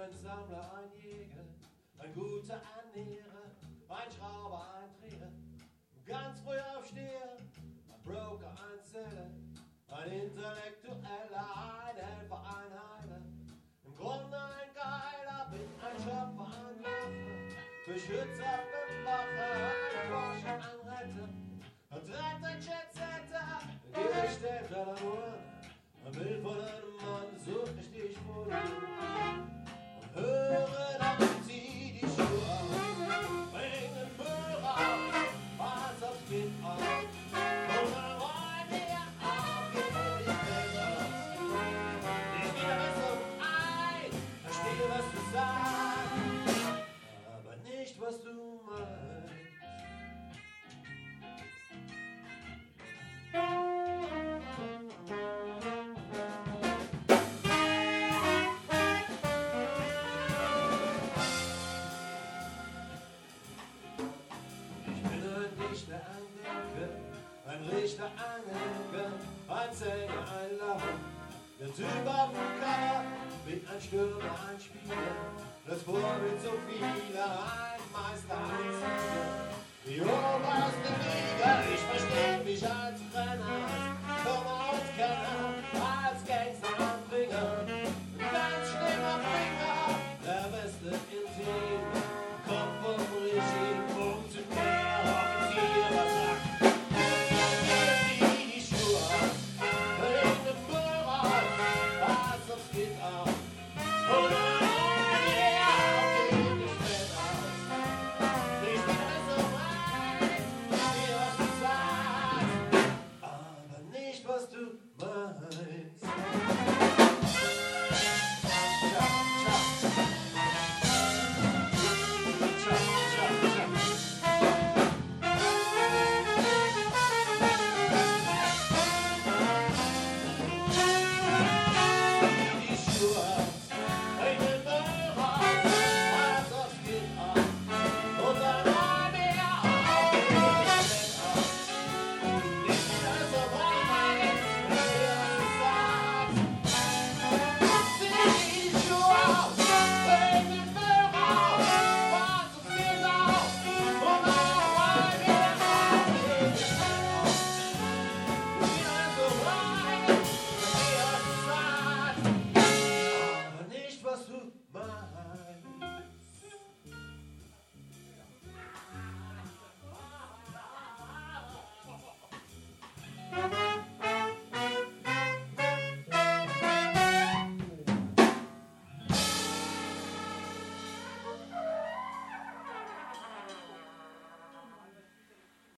ein Sammler, ein Jäger, ein guter Ernährer, ein Schrauber, ein Dreher, ganz früh aufsteher, ein Broker, ein Seller, ein Intellektueller, ein Helfer, ein Heiler, im Grunde ein Geiler, bin ein Schöpfer, ein Macher, Beschützer, Bewacher, ein Forscher, ein Retter, ein Retter, Jetsetter, Gestellter, Lamour, ein Bild von einem Mann, such ich dich vor dir. Und höre, dann zieh die Schuhe auf, bring den Müll raus, pass aufs Kind auf, und dann räum dir auf, geh die Welt aus. Leg wieder besser ein, verstehe, was du sagst, aber nicht, was du meinst. Ein Richter, ein Henker, ein Sänger, ein Lacher, der Typ auf dem Cover, wie ein Stürmer, ein Spieler, das Vorbild so vieler, ein Meister, ein Sieger, die oberste Liga, ich versteh mich als Brenner.